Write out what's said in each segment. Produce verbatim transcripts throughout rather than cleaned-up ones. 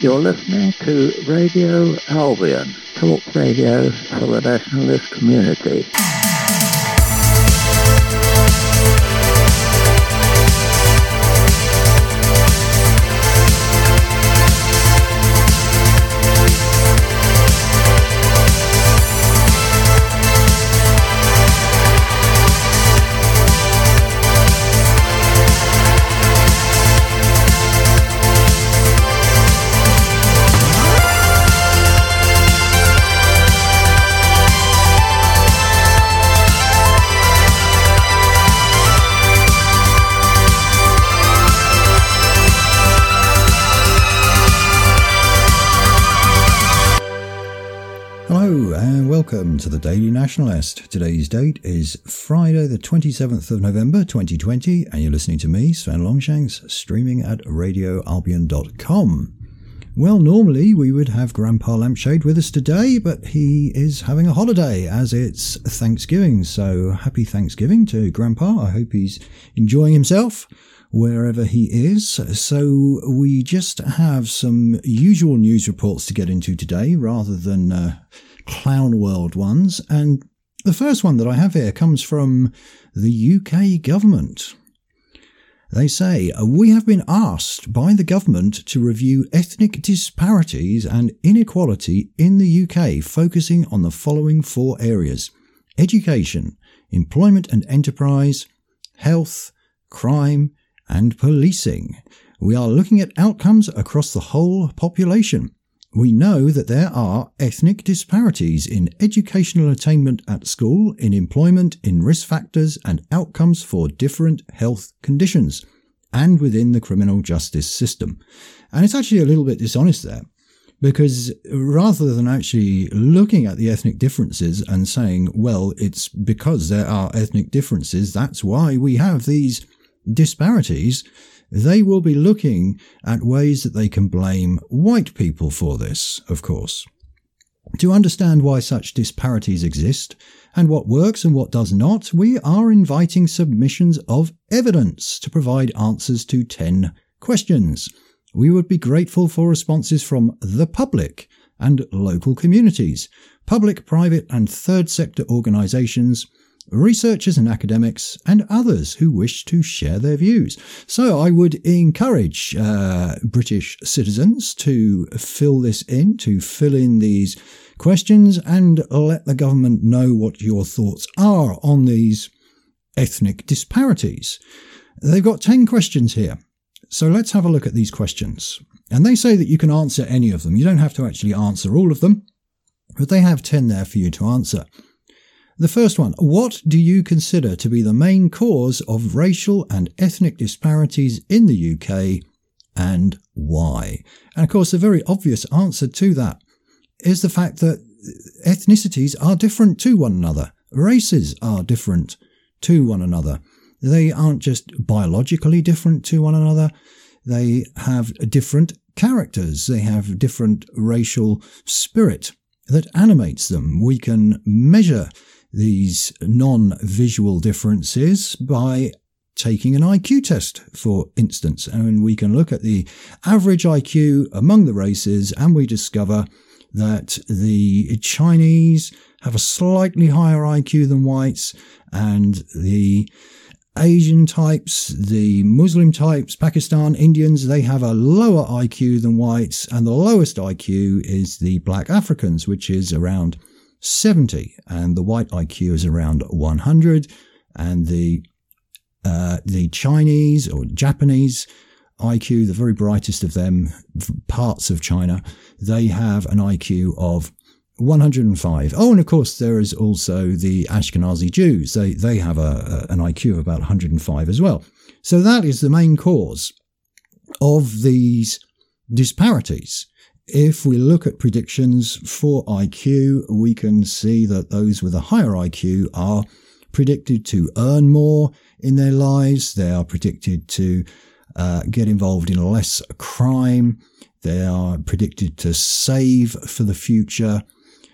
You're listening to Radio Albion, talk radio for the nationalist community. Welcome to the Daily Nationalist. Today's date is Friday the twenty-seventh of November twenty twenty, and you're listening to me, Sven Longshanks, streaming at radio albion dot com. Well, normally we would have Grandpa Lampshade with us today, but he is having a holiday as it's Thanksgiving, so happy Thanksgiving to Grandpa. I hope he's enjoying himself wherever he is. So we just have some usual news reports to get into today rather than uh, Clown World ones, and the first one that I have here comes from the U K government. They say, we have been asked by the government to review ethnic disparities and inequality in the U K, focusing on the following four areas: education, employment and enterprise, health, crime and policing. We are looking at outcomes across the whole population. We know that there are ethnic disparities in educational attainment at school, in employment, in risk factors and outcomes for different health conditions, and within the criminal justice system. And it's actually a little bit dishonest there, because rather than actually looking at the ethnic differences and saying, well, it's because there are ethnic differences, that's why we have these disparities, they will be looking at ways that they can blame white people for this, of course. To understand why such disparities exist and what works and what does not, we are inviting submissions of evidence to provide answers to ten questions. We would be grateful for responses from the public and local communities, public, private and third sector organisations, researchers and academics, and others who wish to share their views. So I would encourage uh, British citizens to fill this in, to fill in these questions and let the government know what your thoughts are on these ethnic disparities. They've got ten questions here. So let's have a look at these questions. And they say that you can answer any of them. You don't have to actually answer all of them, but they have ten there for you to answer. The first one, what do you consider to be the main cause of racial and ethnic disparities in the U K, and why? And of course, the very obvious answer to that is the fact that ethnicities are different to one another. Races are different to one another. They aren't just biologically different to one another. They have different characters. They have different racial spirit that animates them. We can measure these non-visual differences by taking an I Q test, for instance, and we can look at the average I Q among the races and we discover that the Chinese have a slightly higher I Q than whites, and the Asian types, the Muslim types, Pakistan, Indians, they have a lower I Q than whites, and the lowest I Q is the black Africans, which is around seventy, and the white I Q is around one hundred, and the uh, the Chinese or Japanese I Q, the very brightest of them, parts of China, they have an I Q of one hundred five. Oh, and of course there is also the Ashkenazi Jews. They they have a, a an I Q of about one hundred five as well. So that is the main cause of these disparities. If we look at predictions for I Q, we can see that those with a higher I Q are predicted to earn more in their lives. They are predicted to uh, get involved in less crime. They are predicted to save for the future.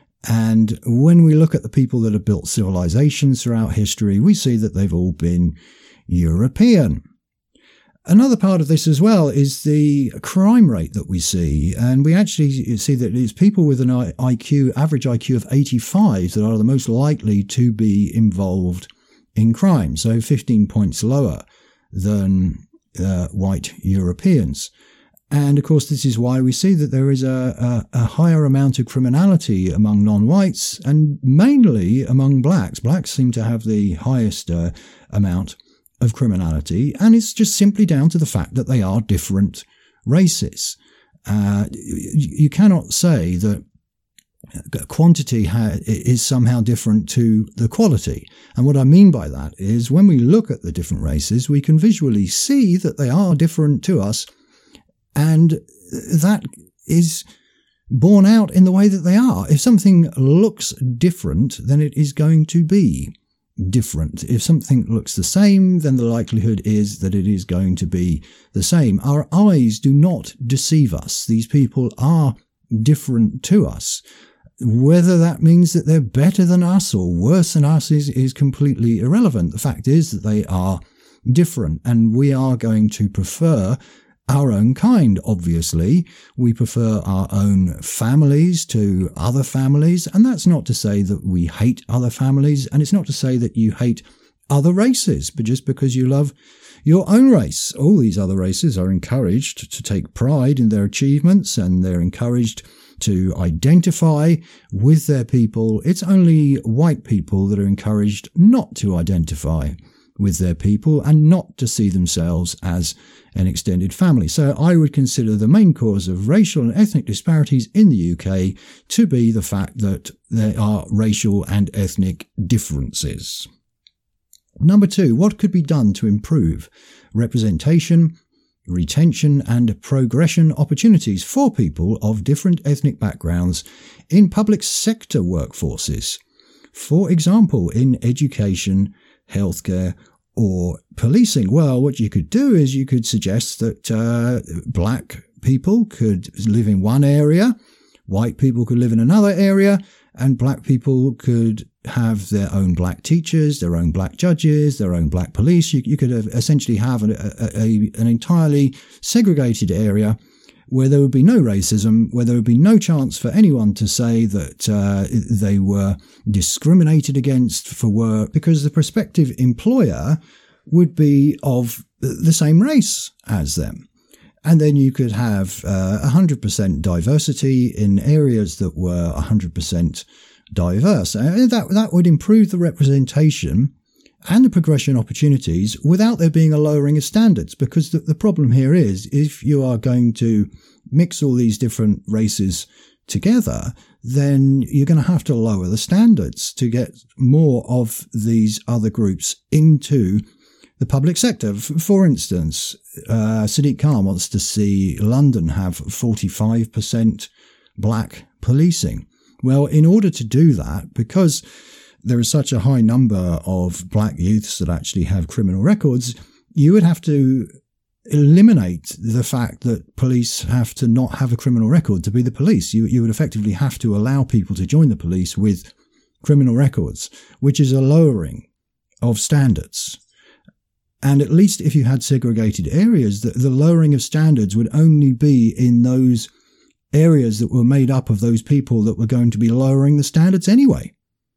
And when we look at the people that have built civilizations throughout history, we see that they've all been European. Another part of this as well is the crime rate that we see. And we actually see that it's people with an I Q, average I Q of eighty-five that are the most likely to be involved in crime. So fifteen points lower than uh, white Europeans. And of course, this is why we see that there is a, a, a higher amount of criminality among non-whites and mainly among blacks. Blacks seem to have the highest uh, amount of criminality, and it's just simply down to the fact that they are different races. Uh, you, you cannot say that quantity ha- is somehow different to the quality. And what I mean by that is when we look at the different races, we can visually see that they are different to us, and that is borne out in the way that they are. If something looks different, then it is going to be different. If something looks the same, then the likelihood is that it is going to be the same. Our eyes do not deceive us. These people are different to us. Whether that means that they're better than us or worse than us is, is completely irrelevant. The fact is that they are different, and we are going to prefer our own kind, obviously. We prefer our own families to other families, and that's not to say that we hate other families, and it's not to say that you hate other races, but just because you love your own race. All these other races are encouraged to take pride in their achievements, and they're encouraged to identify with their people. It's only white people that are encouraged not to identify with their people and not to see themselves as an extended family. So I would consider the main cause of racial and ethnic disparities in the U K to be the fact that there are racial and ethnic differences. Number two, what could be done to improve representation, retention and progression opportunities for people of different ethnic backgrounds in public sector workforces? For example, in education, healthcare, or policing. Well, what you could do is you could suggest that uh, black people could live in one area, white people could live in another area, and black people could have their own black teachers, their own black judges, their own black police. You, you could have essentially have an, a, a, an entirely segregated area where there would be no racism, where there would be no chance for anyone to say that uh, they were discriminated against for work, because the prospective employer would be of the same race as them. And then you could have uh, one hundred percent diversity in areas that were one hundred percent diverse. And that, that would improve the representation and the progression opportunities without there being a lowering of standards. Because the, the problem here is, if you are going to mix all these different races together, then you're going to have to lower the standards to get more of these other groups into the public sector. For instance, uh, Sadiq Khan wants to see London have forty-five percent black policing. Well, in order to do that, because there is such a high number of black youths that actually have criminal records, you would have to eliminate the fact that police have to not have a criminal record to be the police. You, you would effectively have to allow people to join the police with criminal records, which is a lowering of standards. And at least if you had segregated areas, the, the lowering of standards would only be in those areas that were made up of those people that were going to be lowering the standards anyway.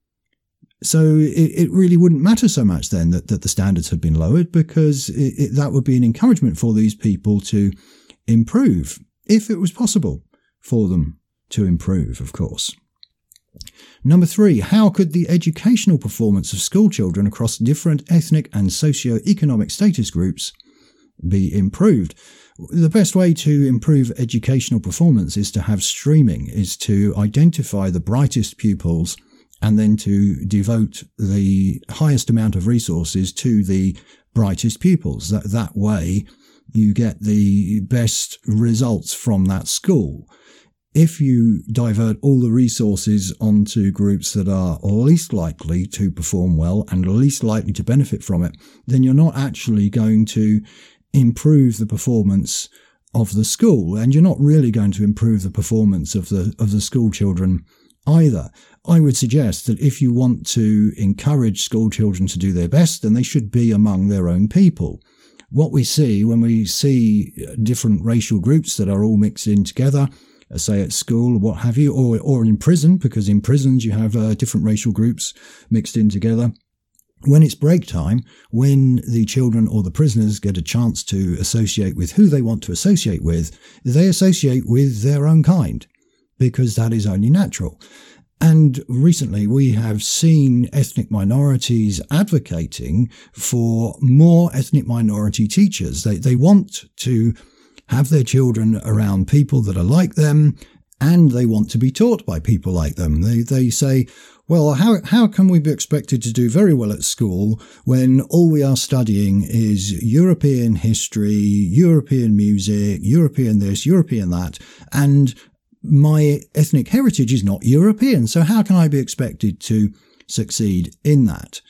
So it, it really wouldn't matter so much then that, that the standards had been lowered, because it, it, that would be an encouragement for these people to improve, if it was possible for them to improve, of course. Number three, how could the educational performance of school children across different ethnic and socio-economic status groups be improved? The best way to improve educational performance is to have streaming, is to identify the brightest pupils and then to devote the highest amount of resources to the brightest pupils. That, that way you get the best results from that school. If you divert all the resources onto groups that are least likely to perform well and least likely to benefit from it, then you're not actually going to improve the performance of the school, and you're not really going to improve the performance of the of the school children either. I would suggest that if you want to encourage school children to do their best, then they should be among their own people. what we see when we see different racial groups that are all mixed in together, say at school or what have you, or, or in prison, because in prisons you have uh, different racial groups mixed in together. When it's break time, when the children or the prisoners get a chance to associate with who they want to associate with, they associate with their own kind, because that is only natural. And recently we have seen ethnic minorities advocating for more ethnic minority teachers. They, they want to have their children around people that are like them, and they want to be taught by people like them. They, they say, well, how, how can we be expected to do very well at school when all we are studying is European history, European music, European this, European that, and my ethnic heritage is not European, so how can I be expected to succeed in that?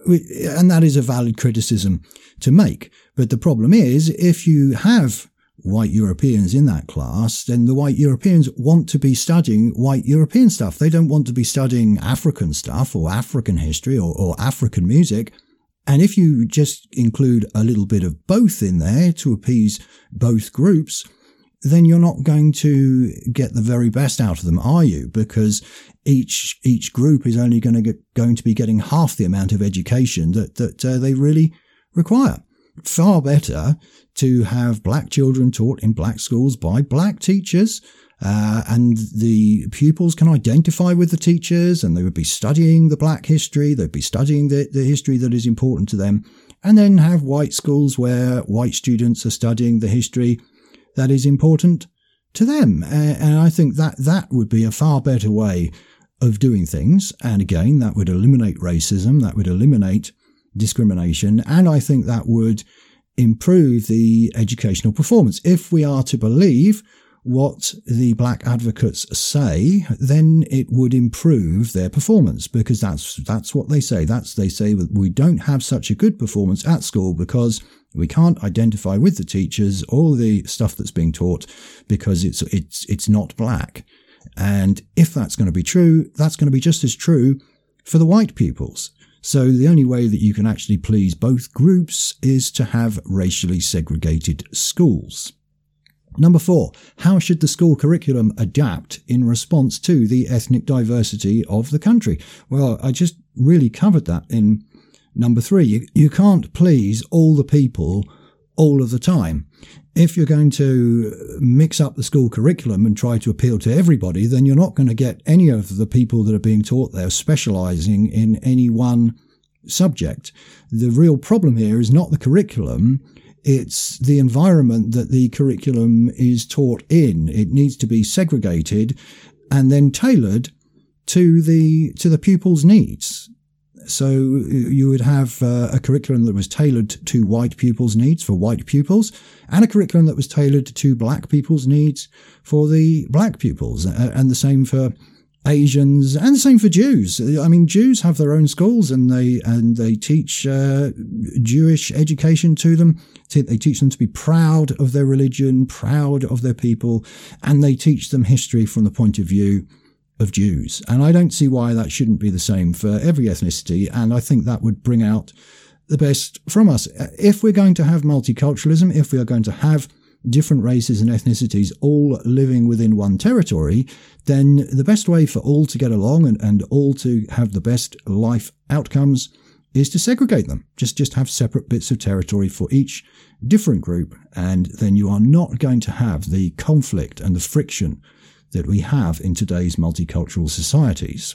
And that is a valid criticism to make. But the problem is, if you have white Europeans in that class, then the white Europeans want to be studying white European stuff. They don't want to be studying African stuff or African history or, or African music. And if you just include a little bit of both in there to appease both groups, then you're not going to get the very best out of them, are you? Because each each group is only going to get, going to be getting half the amount of education that that uh, they really require. Far better to have black children taught in black schools by black teachers, uh, and the pupils can identify with the teachers, and they would be studying the black history, they'd be studying the, the history that is important to them, and then have white schools where white students are studying the history that is important to them. And I think that that would be a far better way of doing things. And again, that would eliminate racism, that would eliminate discrimination, and I think that would improve the educational performance. If we are to believe what the black advocates say, then it would improve their performance, because that's that's what they say. That's they say that we don't have such a good performance at school because we can't identify with the teachers or the stuff that's being taught because it's it's it's not black. And if that's going to be true, that's going to be just as true for the white pupils. So the only way that you can actually please both groups is to have racially segregated schools. Number four, how should the school curriculum adapt in response to the ethnic diversity of the country? Well, I just really covered that in number three. You, you can't please all the people all of the time. If you're going to mix up the school curriculum and try to appeal to everybody, then you're not going to get any of the people that are being taught there specializing in any one subject. The real problem here is not the curriculum. It's the environment that the curriculum is taught in. It needs to be segregated and then tailored to the to the pupils' needs. So you would have uh, a curriculum that was tailored to white pupils' needs for white pupils, and a curriculum that was tailored to black people's needs for the black pupils, and the same for Asians, and the same for Jews. I mean, Jews have their own schools, and they and they teach uh, Jewish education to them. They teach them to be proud of their religion, proud of their people, and they teach them history from the point of view of Jews. And I don't see why that shouldn't be the same for every ethnicity, and I think that would bring out the best from us. If we're going to have multiculturalism, if we are going to have different races and ethnicities all living within one territory, then the best way for all to get along and, and all to have the best life outcomes is to segregate them. Just, just have separate bits of territory for each different group, and then you are not going to have the conflict and the friction that we have in today's multicultural societies.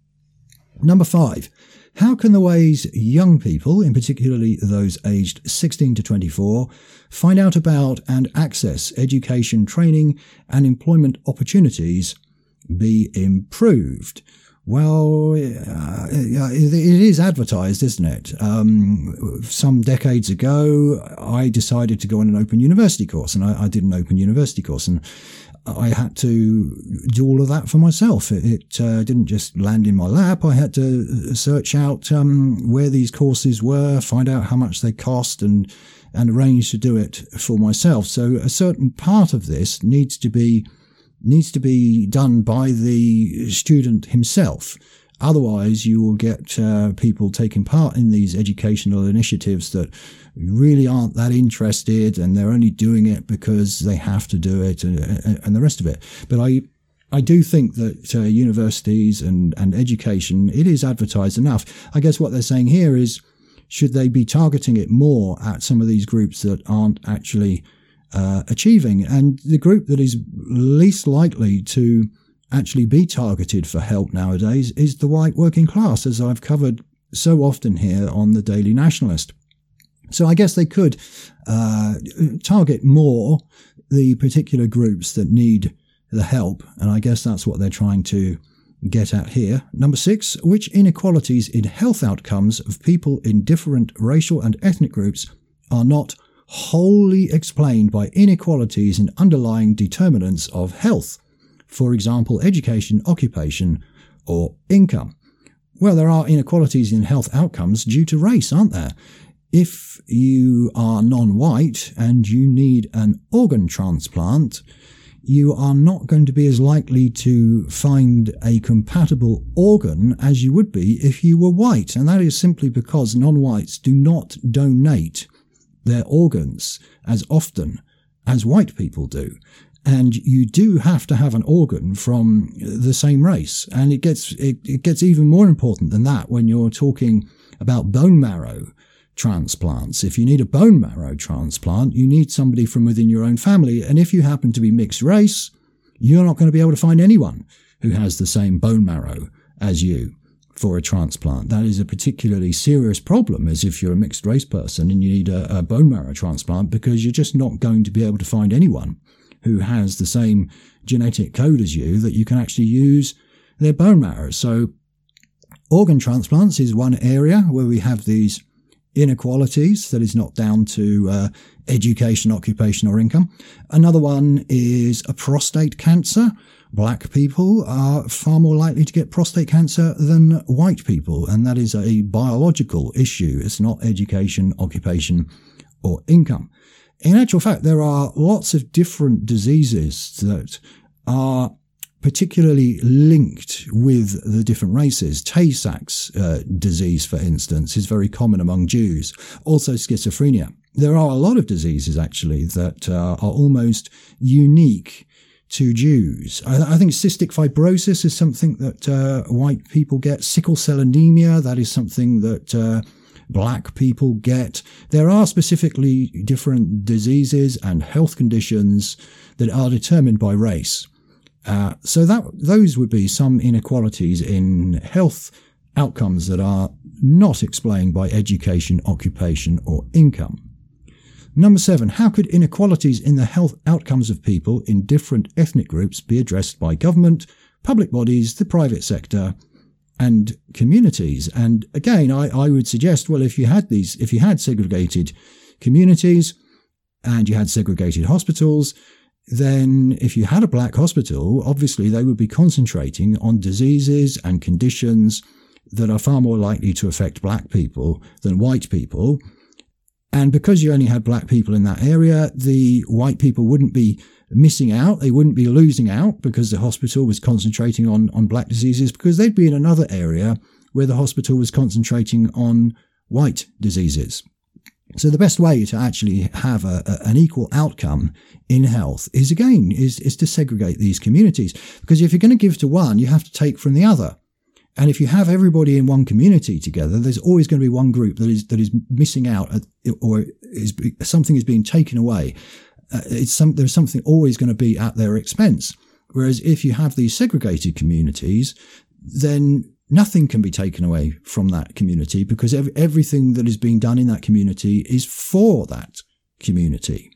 Number five, how can the ways young people, in particularly those aged sixteen to twenty-four, find out about and access education, training and employment opportunities be improved? Well, uh, it is advertised, isn't it? Um, some decades ago, I decided to go on an Open University course, and I, I did an Open University course, and I had to do all of that for myself. It, it uh, didn't just land in my lap. I had to search out um, where these courses were, find out how much they cost, and and arrange to do it for myself. So a certain part of this needs to be needs to be done by the student himself. Otherwise, you will get uh, people taking part in these educational initiatives that really aren't that interested, and they're only doing it because they have to do it, and, and the rest of it. But I, I do think that uh, universities and, and education, it is advertised enough. I guess what they're saying here is, should they be targeting it more at some of these groups that aren't actually uh, achieving? And the group that is least likely to actually be targeted for help nowadays is the white working class, as I've covered so often here on the Daily Nationalist. So I guess they could uh, target more the particular groups that need the help, and I guess that's what they're trying to get at here. Number six, which inequalities in health outcomes of people in different racial and ethnic groups are not wholly explained by inequalities in underlying determinants of health? For example, education, occupation, or income. Well, there are inequalities in health outcomes due to race, aren't there? If you are non-white and you need an organ transplant, you are not going to be as likely to find a compatible organ as you would be if you were white. And that is simply because non-whites do not donate their organs as often as white people do. And you do have to have an organ from the same race. And it gets it, it gets even more important than that when you're talking about bone marrow transplants. If you need a bone marrow transplant, you need somebody from within your own family. And if you happen to be mixed race, you're not going to be able to find anyone who has the same bone marrow as you for a transplant. That is a particularly serious problem, as if you're a mixed race person and you need a, a bone marrow transplant, because you're just not going to be able to find anyone who has the same genetic code as you that you can actually use their bone marrow. So organ transplants is one area where we have these inequalities that is not down to uh, education, occupation, or income. Another one is a prostate cancer. Black people are far more likely to get prostate cancer than white people, and that is a biological issue. It's not education, occupation, or income. In actual fact, there are lots of different diseases that are particularly linked with the different races. Tay-Sachs uh, disease, for instance, is very common among Jews. Also schizophrenia. There are a lot of diseases, actually, that uh, are almost unique to Jews. I, I think cystic fibrosis is something that uh, white people get. Sickle cell anemia, that is something that uh, black people get. There are specifically different diseases and health conditions that are determined by race. Uh, so that those would be some inequalities in health outcomes that are not explained by education, occupation, or income. Number seven, how could inequalities in the health outcomes of people in different ethnic groups be addressed by government, public bodies, the private sector, and communities? And again, I, I would suggest, well, if you had these, if you had segregated communities and you had segregated hospitals, then if you had a black hospital, obviously they would be concentrating on diseases and conditions that are far more likely to affect black people than white people. And because you only had black people in that area, the white people wouldn't be missing out. They wouldn't be losing out because the hospital was concentrating on, on black diseases, because they'd be in another area where the hospital was concentrating on white diseases. So the best way to actually have a, a, an equal outcome in health is, again, is, is to segregate these communities. Because if you're going to give to one, you have to take from the other. And if you have everybody in one community together, there's always going to be one group that is that is missing out, or is something is being taken away. Uh, it's some, there's something always going to be at their expense. Whereas if you have these segregated communities, then nothing can be taken away from that community, because ev- everything that is being done in that community is for that community.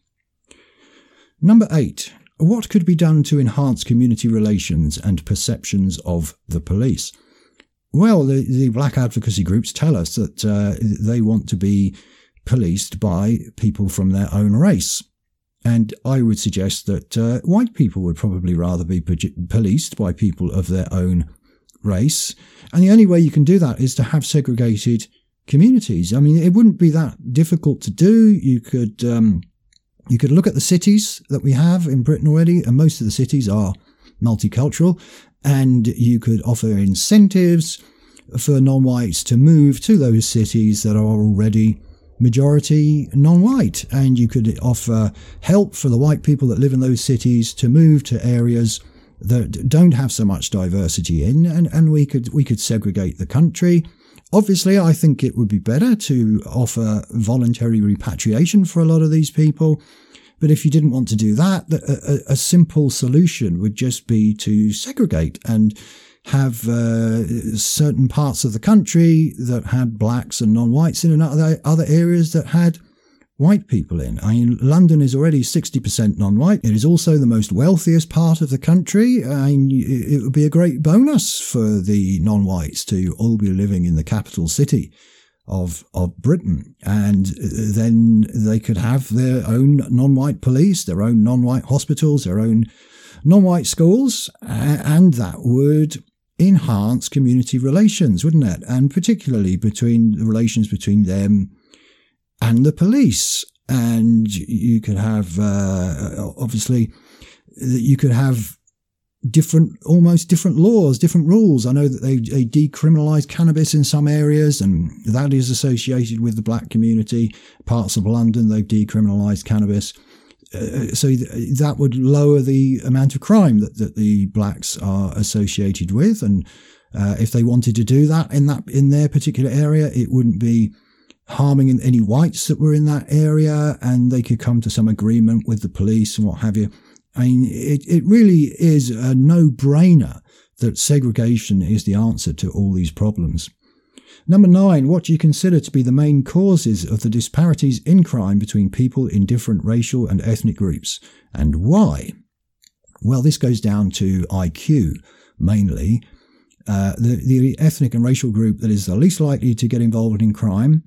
Number eight, what could be done to enhance community relations and perceptions of the police? Well, the, the black advocacy groups tell us that uh, they want to be policed by people from their own race. And I would suggest that uh, white people would probably rather be policed by people of their own race. And the only way you can do that is to have segregated communities. I mean, it wouldn't be that difficult to do. You could um, you could look at the cities that we have in Britain already, and most of the cities are multicultural, and you could offer incentives for non-whites to move to those cities that are already majority non-white, and you could offer help for the white people that live in those cities to move to areas that don't have so much diversity in, and, and we could we could segregate the country. Obviously, I think it would be better to offer voluntary repatriation for a lot of these people. But if you didn't want to do that, a, a, a simple solution would just be to segregate and have uh, certain parts of the country that had blacks and non-whites in, and other, other areas that had white people in. I mean, London is already sixty percent non-white. It is also the most wealthiest part of the country. I mean, it would be a great bonus for the non-whites to all be living in the capital city of of Britain, and then they could have their own non-white police, their own non-white hospitals, their own non-white schools, and that would enhance community relations, wouldn't it? And particularly between the relations between them and the police. And you could have, uh, obviously, you could have different, almost different laws, different rules. I know that they, they decriminalise cannabis in some areas, and that is associated with the black community. Parts of London, they've decriminalised cannabis. Uh, so th- that would lower the amount of crime that, that the blacks are associated with. And uh, if they wanted to do that in that in their particular area, it wouldn't be harming any whites that were in that area, and they could come to some agreement with the police and what have you. I mean, it, it really is a no-brainer that segregation is the answer to all these problems. Number nine, what do you consider to be the main causes of the disparities in crime between people in different racial and ethnic groups, and why? Well, this goes down to I Q, mainly. Uh, the, the ethnic and racial group that is the least likely to get involved in crime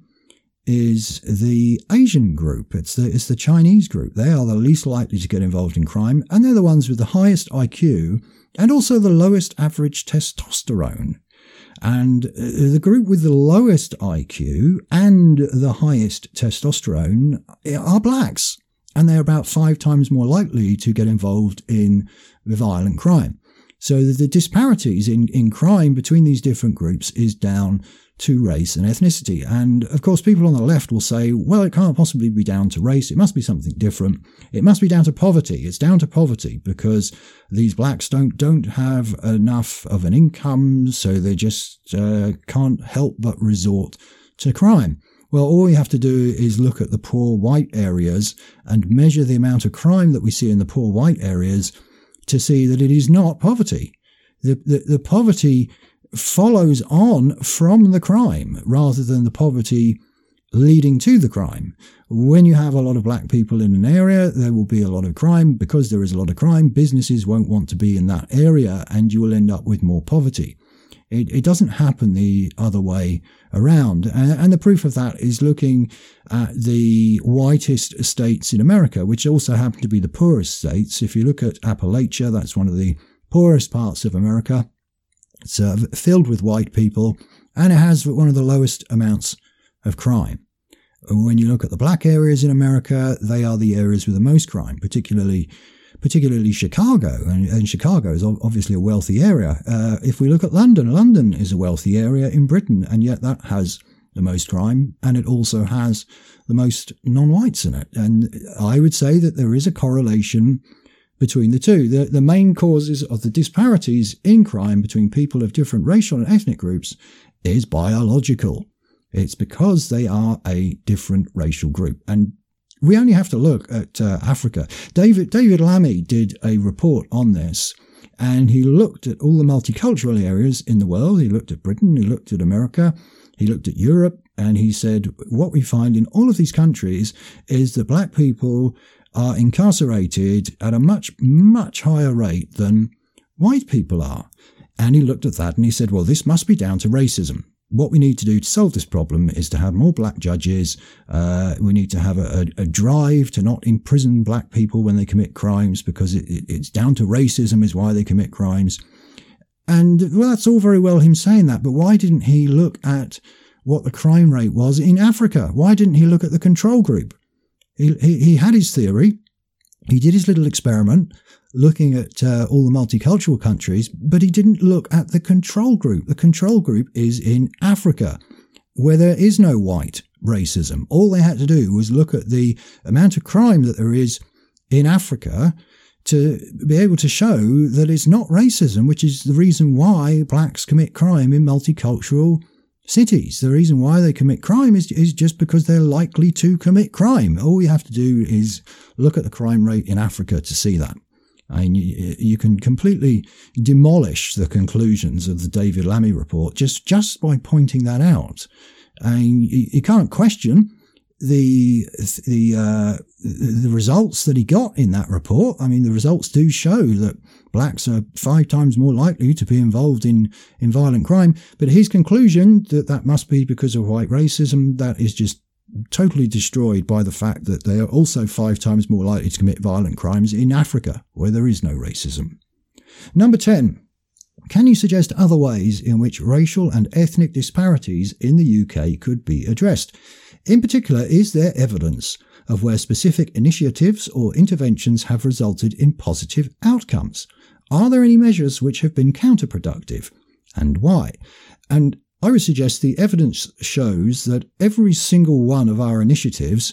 is the Asian group. It's the it's the Chinese group. They are the least likely to get involved in crime, and they're the ones with the highest I Q and also the lowest average testosterone. And the group with the lowest I Q and the highest testosterone are blacks, and they're about five times more likely to get involved in violent crime. So the disparities in, in crime between these different groups is down to race and ethnicity. And of course, people on the left will say, well, it can't possibly be down to race. It must be something different. It must be down to poverty. It's down to poverty because these blacks don't, don't have enough of an income. So they just uh, can't help but resort to crime. Well, all you have to do is look at the poor white areas and measure the amount of crime that we see in the poor white areas to see that it is not poverty. The, the, the poverty follows on from the crime rather than the poverty leading to the crime. When you have a lot of black people in an area, there will be a lot of crime. Because there is a lot of crime, businesses won't want to be in that area, and you will end up with more poverty. It, it doesn't happen the other way around. And, and the proof of that is looking at the whitest states in America, which also happen to be the poorest states. If you look at Appalachia, that's one of the poorest parts of America. It's uh, filled with white people, and it has one of the lowest amounts of crime. When you look at the black areas in America, they are the areas with the most crime, particularly particularly Chicago. And, and Chicago is obviously a wealthy area. Uh, if we look at London, London is a wealthy area in Britain, and yet that has the most crime, and it also has the most non-whites in it. And I would say that there is a correlation between the two. The, the main causes of the disparities in crime between people of different racial and ethnic groups is biological. It's because they are a different racial group. And we only have to look at uh, Africa. David, David Lammy did a report on this, and he looked at all the multicultural areas in the world. He looked at Britain, he looked at America, he looked at Europe, and he said, what we find in all of these countries is that black people are incarcerated at a much, much higher rate than white people are. And he looked at that and he said, well, this must be down to racism. What we need to do to solve this problem is to have more black judges. Uh, we need to have a, a, a drive to not imprison black people when they commit crimes, because it, it, it's down to racism is why they commit crimes. And well, that's all very well him saying that, but why didn't he look at what the crime rate was in Africa? Why didn't he look at the control group? He, he, he had his theory. He did his little experiment. looking at uh, all the multicultural countries, but he didn't look at the control group. The control group is in Africa, where there is no white racism. All they had to do was look at the amount of crime that there is in Africa to be able to show that it's not racism, which is the reason why blacks commit crime in multicultural cities. The reason why they commit crime is, is just because they're likely to commit crime. All you have to do is look at the crime rate in Africa to see that. And you, you can completely demolish the conclusions of the David Lammy report just, just by pointing that out. And you, you can't question the the uh, the results that he got in that report. I mean, the results do show that blacks are five times more likely to be involved in, in violent crime. But his conclusion that that must be because of white racism, that is just totally destroyed by the fact that they are also five times more likely to commit violent crimes in Africa, where there is no racism. Number ten. Can you suggest other ways in which racial and ethnic disparities in the U K could be addressed? In particular, is there evidence of where specific initiatives or interventions have resulted in positive outcomes? Are there any measures which have been counterproductive, and why? And I would suggest the evidence shows that every single one of our initiatives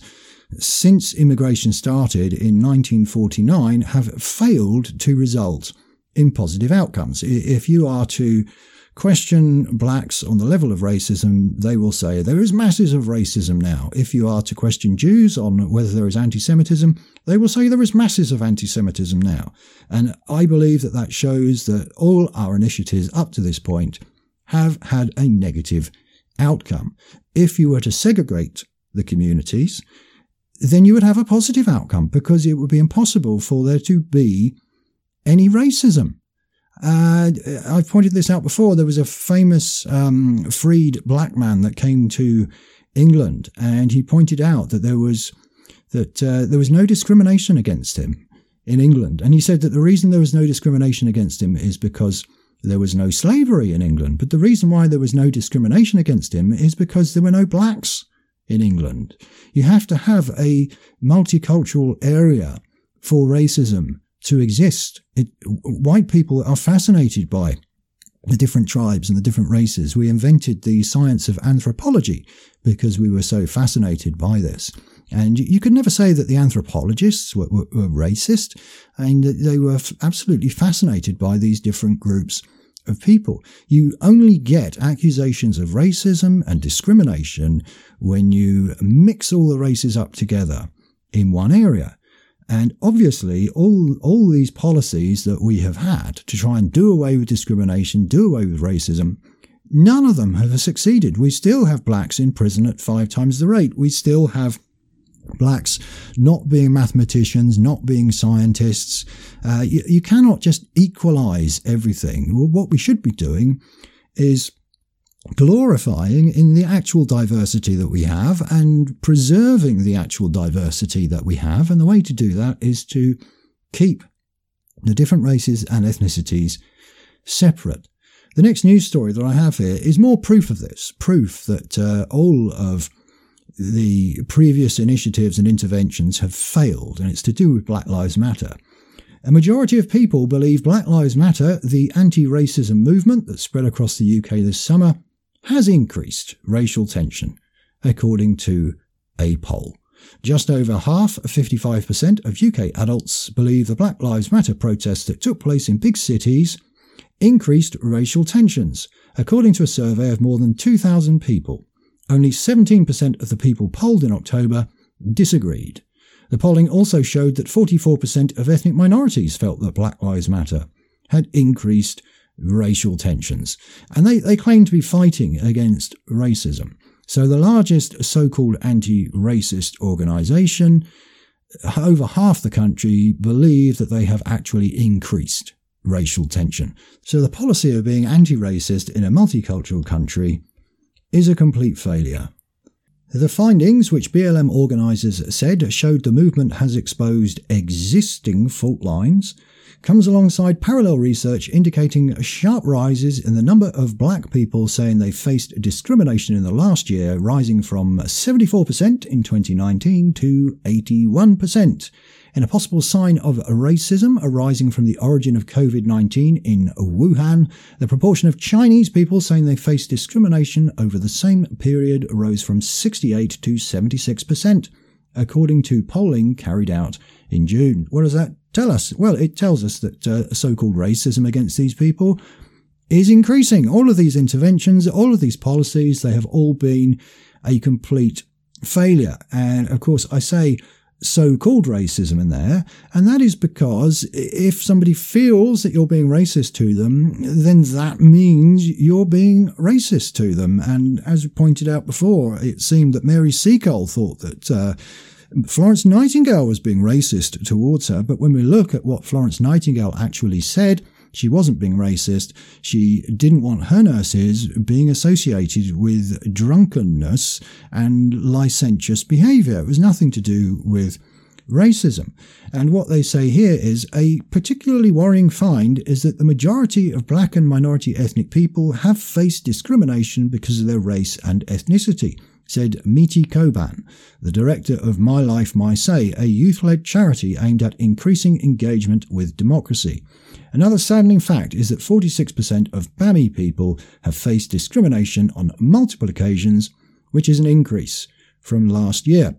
since immigration started in nineteen forty-nine have failed to result in positive outcomes. If you are to question blacks on the level of racism, they will say there is masses of racism now. If you are to question Jews on whether there is anti-Semitism, they will say there is masses of anti-Semitism now. And I believe that that shows that all our initiatives up to this point have had a negative outcome. If you were to segregate the communities, then you would have a positive outcome, because it would be impossible for there to be any racism. Uh, I've pointed this out before. There was a famous um, freed black man that came to England, and he pointed out that there was that uh, there was no discrimination against him in England. And he said that the reason there was no discrimination against him is because there was no slavery in England. But the reason why there was no discrimination against him is because there were no blacks in England. You have to have a multicultural area for racism to exist. It, white people are fascinated by the different tribes and the different races. We invented the science of anthropology because we were so fascinated by this. And you, you could never say that the anthropologists were, were, were racist, and they were f- absolutely fascinated by these different groups of people. You only get accusations of racism and discrimination when you mix all the races up together in one area. And obviously, all all these policies that we have had to try and do away with discrimination, do away with racism, none of them have succeeded. We still have blacks in prison at five times the rate. We still have blacks not being mathematicians, not being scientists. Uh, you, you cannot just equalize everything. Well, what we should be doing is glorifying in the actual diversity that we have and preserving the actual diversity that we have. And the way to do that is to keep the different races and ethnicities separate. The next news story that I have here is more proof of this, proof that uh, all of the previous initiatives and interventions have failed, and it's to do with Black Lives Matter. A majority of people believe Black Lives Matter, the anti-racism movement that spread across the U K this summer, has increased racial tension, according to a poll. Just over half, fifty-five percent of U K adults believe the Black Lives Matter protests that took place in big cities increased racial tensions, according to a survey of more than two thousand people. Only seventeen percent of the people polled in October disagreed. The polling also showed that forty-four percent of ethnic minorities felt that Black Lives Matter had increased racial tensions, and they, they claim to be fighting against racism. So the largest so-called anti-racist organisation, over half the country, believe that they have actually increased racial tension. So the policy of being anti-racist in a multicultural country is a complete failure. The findings, which B L M organisers said showed the movement has exposed existing fault lines comes alongside parallel research indicating sharp rises in the number of black people saying they faced discrimination in the last year, rising from seventy-four percent in twenty nineteen to eighty-one percent. In a possible sign of racism arising from the origin of covid nineteen in Wuhan, the proportion of Chinese people saying they faced discrimination over the same period rose from sixty-eight to seventy-six percent, according to polling carried out in June. What does that tell us? Well, it tells us that uh, so-called racism against these people is increasing. All of these interventions, all of these policies, they have all been a complete failure. And of course, I say so-called racism in there, and that is because if somebody feels that you're being racist to them, then that means you're being racist to them. And as we pointed out before, it seemed that Mary Seacole thought that uh, Florence Nightingale was being racist towards her, but when we look at what Florence Nightingale actually said, she wasn't being racist. She didn't want her nurses being associated with drunkenness and licentious behaviour. It was nothing to do with racism. And what they say here is a particularly worrying find is that the majority of black and minority ethnic people have faced discrimination because of their race and ethnicity, said Miti Koban, the director of My Life, My Say, a youth-led charity aimed at increasing engagement with democracy. Another saddening fact is that forty-six percent of B A M I people have faced discrimination on multiple occasions, which is an increase from last year.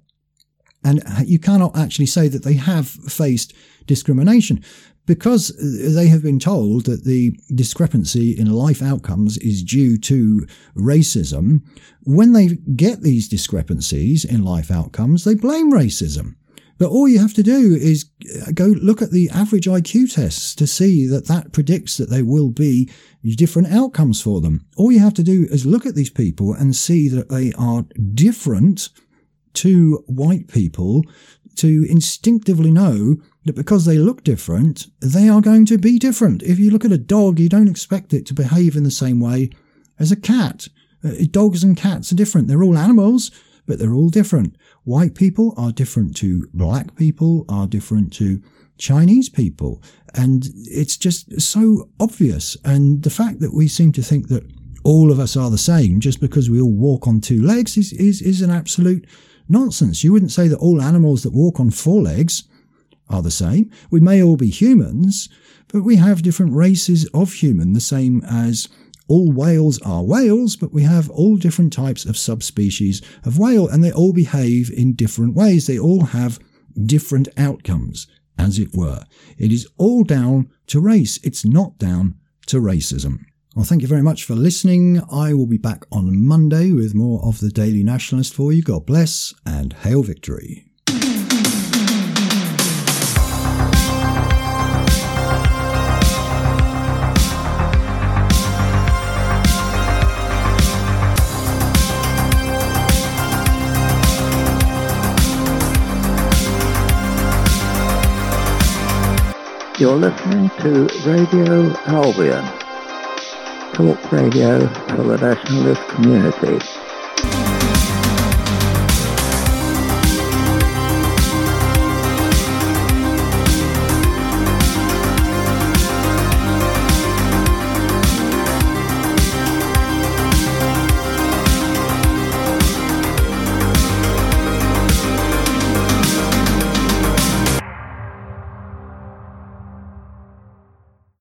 And you cannot actually say that they have faced discrimination because they have been told that the discrepancy in life outcomes is due to racism. When they get these discrepancies in life outcomes, they blame racism. But all you have to do is go look at the average I Q tests to see that that predicts that there will be different outcomes for them. All you have to do is look at these people and see that they are different to white people to instinctively know that because they look different, they are going to be different. If you look at a dog, you don't expect it to behave in the same way as a cat. Uh, dogs and cats are different. They're all animals, but they're all different. White people are different to black people, are different to Chinese people. And it's just so obvious. And the fact that we seem to think that all of us are the same just because we all walk on two legs is, is, is an absolute nonsense. You wouldn't say that all animals that walk on four legs are the same. We may all be humans, but we have different races of human, the same as all whales are whales, but we have all different types of subspecies of whale, and they all behave in different ways. They all have different outcomes, as it were. It is all down to race. It's not down to racism. Well, thank you very much for listening. I will be back on Monday with more of the Daily Nationalist for you. God bless and hail victory. You're listening to Radio Albion, talk radio for the nationalist community.